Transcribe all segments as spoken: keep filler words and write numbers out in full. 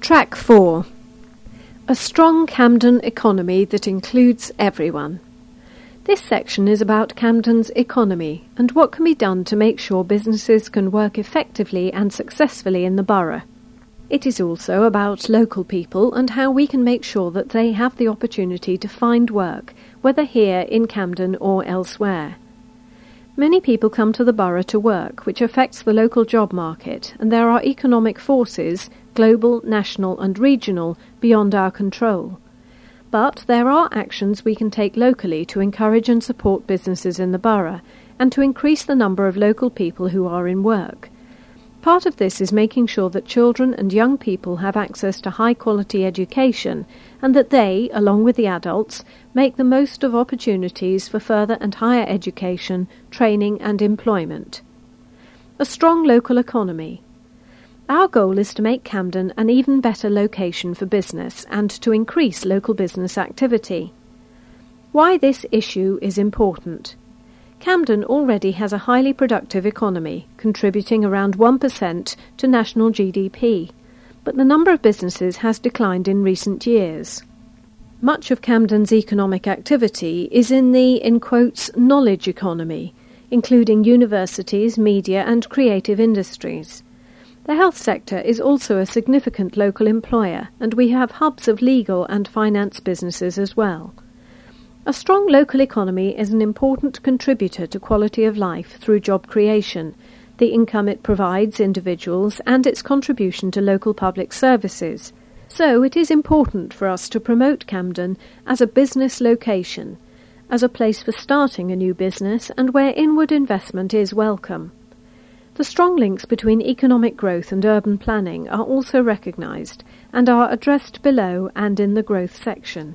Track four. A strong Camden economy that includes everyone. This section is about Camden's economy and what can be done to make sure businesses can work effectively and successfully in the borough. It is also about local people and how we can make sure that they have the opportunity to find work, whether here in Camden or elsewhere. Many people come to the borough to work, which affects the local job market, and there are economic forces, global, national and regional, beyond our control. But there are actions we can take locally to encourage and support businesses in the borough, and to increase the number of local people who are in work. Part of this is making sure that children and young people have access to high-quality education and that they, along with the adults, make the most of opportunities for further and higher education, training and employment. A strong local economy. Our goal is to make Camden an even better location for business and to increase local business activity. Why this issue is important. Camden already has a highly productive economy, contributing around one percent to national G D P, but the number of businesses has declined in recent years. Much of Camden's economic activity is in the, in quotes, knowledge economy, including universities, media and creative industries. The health sector is also a significant local employer, and we have hubs of legal and finance businesses as well. A strong local economy is an important contributor to quality of life through job creation, the income it provides individuals and its contribution to local public services. So it is important for us to promote Camden as a business location, as a place for starting a new business and where inward investment is welcome. The strong links between economic growth and urban planning are also recognised and are addressed below and in the growth section.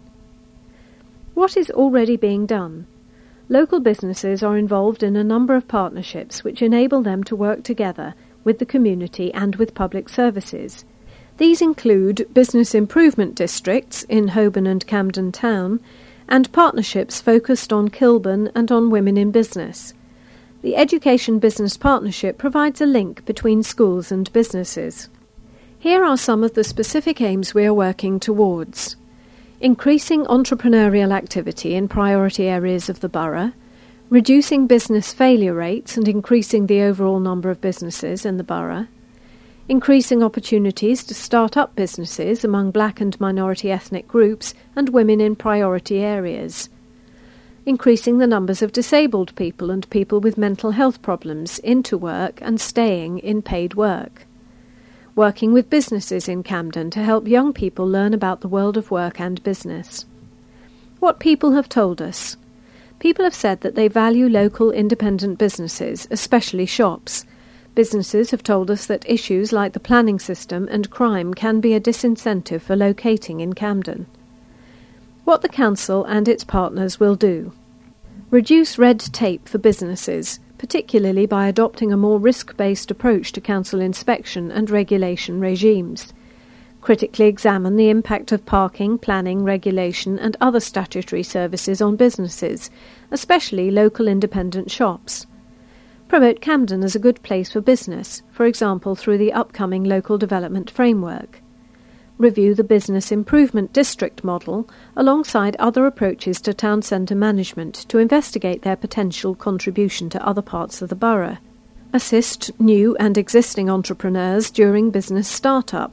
What is already being done? Local businesses are involved in a number of partnerships which enable them to work together with the community and with public services. These include business improvement districts in Holborn and Camden Town and partnerships focused on Kilburn and on women in business. The Education Business Partnership provides a link between schools and businesses. Here are some of the specific aims we are working towards. Increasing entrepreneurial activity in priority areas of the borough, reducing business failure rates and increasing the overall number of businesses in the borough, increasing opportunities to start up businesses among black and minority ethnic groups and women in priority areas, increasing the numbers of disabled people and people with mental health problems into work and staying in paid work. Working with businesses in Camden to help young people learn about the world of work and business. What people have told us. People have said that they value local independent businesses, especially shops. Businesses have told us that issues like the planning system and crime can be a disincentive for locating in Camden. What the council and its partners will do. Reduce red tape for businesses, particularly by adopting a more risk-based approach to council inspection and regulation regimes. Critically examine the impact of parking, planning, regulation and other statutory services on businesses, especially local independent shops. Promote Camden as a good place for business, for example through the upcoming Local Development Framework. Review the Business Improvement District model alongside other approaches to town centre management to investigate their potential contribution to other parts of the borough. Assist new and existing entrepreneurs during business start-up.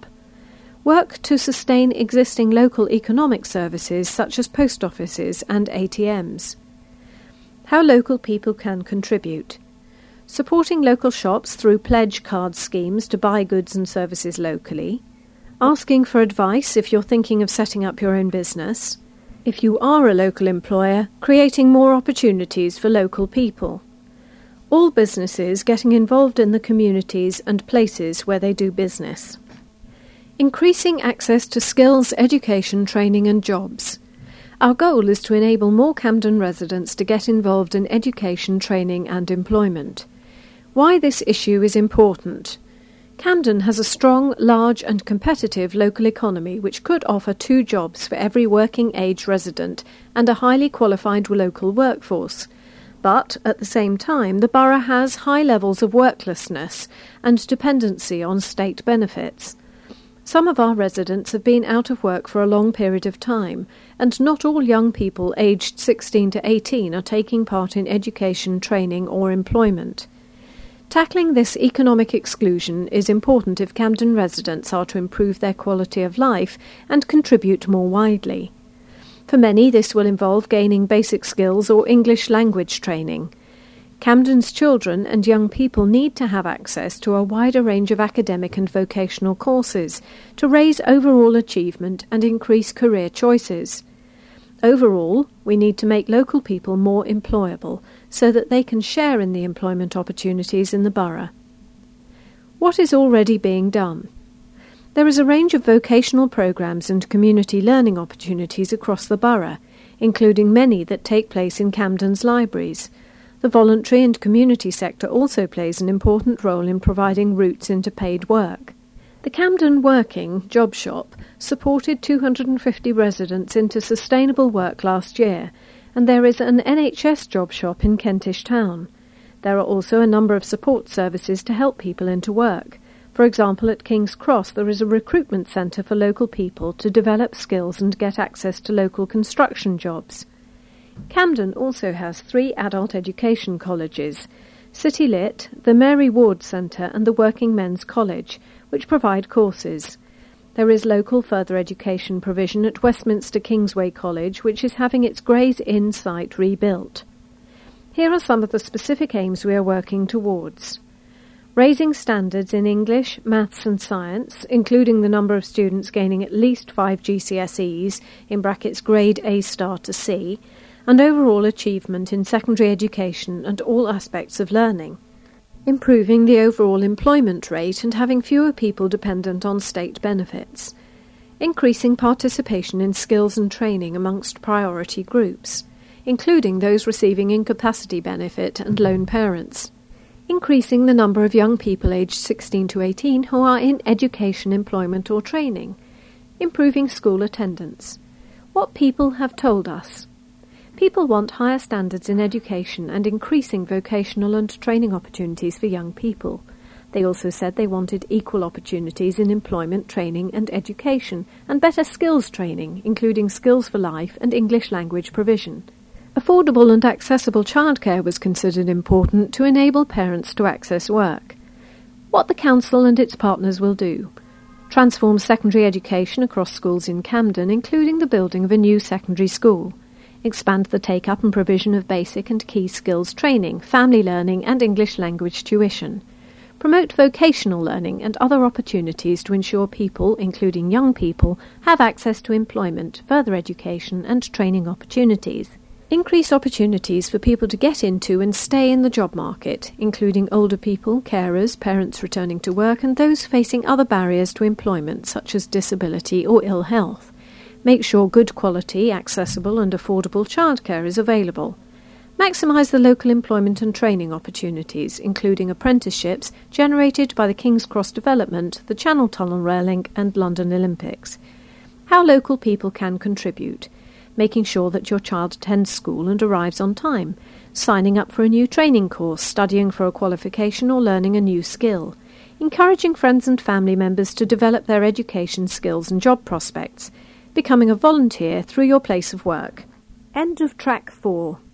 Work to sustain existing local economic services such as post offices and A T Ms. How local people can contribute. Supporting local shops through pledge card schemes to buy goods and services locally. Asking for advice if you're thinking of setting up your own business. If you are a local employer, creating more opportunities for local people. All businesses getting involved in the communities and places where they do business. Increasing access to skills, education, training and jobs. Our goal is to enable more Camden residents to get involved in education, training and employment. Why this issue is important. Camden has a strong, large and competitive local economy which could offer two jobs for every working-age resident and a highly qualified local workforce. But, at the same time, the borough has high levels of worklessness and dependency on state benefits. Some of our residents have been out of work for a long period of time, and not all young people aged sixteen to eighteen are taking part in education, training or employment. Tackling this economic exclusion is important if Camden residents are to improve their quality of life and contribute more widely. For many, this will involve gaining basic skills or English language training. Camden's children and young people need to have access to a wider range of academic and vocational courses to raise overall achievement and increase career choices. Overall, we need to make local people more employable so that they can share in the employment opportunities in the borough. What is already being done? There is a range of vocational programmes and community learning opportunities across the borough, including many that take place in Camden's libraries. The voluntary and community sector also plays an important role in providing routes into paid work. The Camden Working Job Shop supported two hundred fifty residents into sustainable work last year, and there is an N H S job shop in Kentish Town. There are also a number of support services to help people into work. For example, at King's Cross there is a recruitment centre for local people to develop skills and get access to local construction jobs. Camden also has three adult education colleges, City Lit, the Mary Ward Centre and the Working Men's College, which provide courses. There is local further education provision at Westminster Kingsway College, which is having its Gray's Inn site rebuilt. Here are some of the specific aims we are working towards. Raising standards in English, maths and science, including the number of students gaining at least five G C S Es, in brackets grade A star to C, and overall achievement in secondary education and all aspects of learning. Improving the overall employment rate and having fewer people dependent on state benefits. Increasing participation in skills and training amongst priority groups, including those receiving incapacity benefit and lone parents. Increasing the number of young people aged sixteen to eighteen who are in education, employment or training. Improving school attendance. What people have told us. People want higher standards in education and increasing vocational and training opportunities for young people. They also said they wanted equal opportunities in employment, training and education, and better skills training, including skills for life and English language provision. Affordable and accessible childcare was considered important to enable parents to access work. What the Council and its partners will do. Transform secondary education across schools in Camden, including the building of a new secondary school. Expand the take-up and provision of basic and key skills training, family learning and English language tuition. Promote vocational learning and other opportunities to ensure people, including young people, have access to employment, further education and training opportunities. Increase opportunities for people to get into and stay in the job market, including older people, carers, parents returning to work and those facing other barriers to employment such as disability or ill health. Make sure good quality, accessible and affordable childcare is available. Maximise the local employment and training opportunities, including apprenticeships generated by the King's Cross Development, the Channel Tunnel Rail Link and London Olympics. How local people can contribute. Making sure that your child attends school and arrives on time. Signing up for a new training course, studying for a qualification or learning a new skill. Encouraging friends and family members to develop their education skills and job prospects. Becoming a volunteer through your place of work. End of track four.